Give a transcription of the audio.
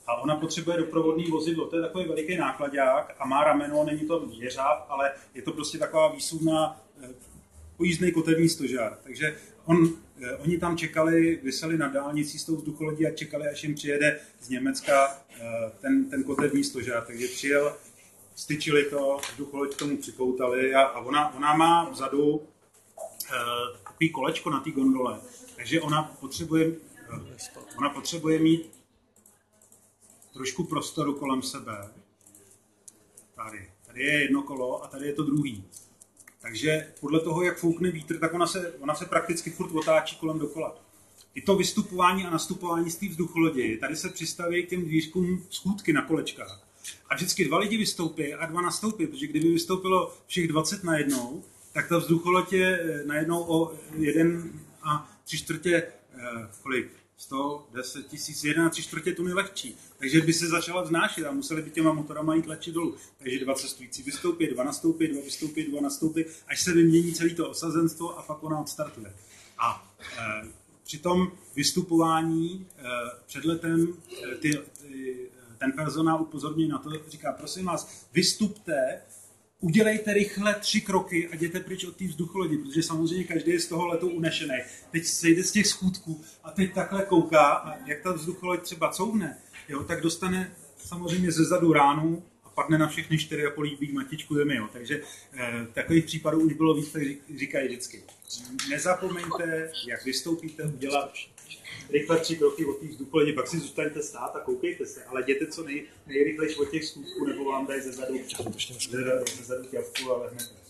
A ona potřebuje doprovodný vozidlo. To je takový veliký nákladák a má rameno, není to jeřáb, ale je to prostě taková výsuvná pojízdný koterní stožár. Takže oni tam čekali, viseli na dálnici s tou vzducholodí a čekali, až jim přijede z Německa ten koterní stožár. Takže přijel, styčili to, vzducholoď k tomu připoutali a ona má vzadu takový kolečko na té gondole. Takže ona potřebuje mít trošku prostoru kolem sebe. Tady je jedno kolo a tady je to druhý. Takže podle toho, jak foukne vítr, tak ona se prakticky furt otáčí kolem dokola. I to vystupování a nastupování z té vzducholodi, tady se přistaví k těm dvířkům schůdky na kolečkách. A vždycky 2 lidi vystoupí a 2 nastoupí, protože kdyby vystoupilo všech 20 najednou, tak ta vzducholoď je najednou o 1,75 110 000, 1,75 tuny lehčí. Takže by se začala vznášet a museli by těma motorama jít tlačit dolů. Takže 2 cestující vystoupí, 2 nastoupí, 2 vystoupí, 2 nastoupí, až se vymění celé to osazenstvo a pak ona odstartuje. A při tom vystupování před letem ten personál upozorní na to, říká, prosím vás, vystupte, udělejte rychle 3 kroky a jděte pryč od té vzducholodi, protože samozřejmě každý je z toho letu unešený. Teď sejde z těch schůdků a teď takhle kouká a jak ta vzducholoď třeba couvne, jo, tak dostane samozřejmě ze zadu ránu a padne na všechny 4,5 líbí matičku zemi. Jo. Takže takových případů už bylo víc, tak říkají vždycky. Nezapomeňte, jak vystoupíte, udělat rychle 3 kroky od té vzducholodi, pak si zůstaňte stát a koukejte se, ale jděte co nejrychlejší od těch schůdků, nebo vám dají ze zadu ťavku a lehnete.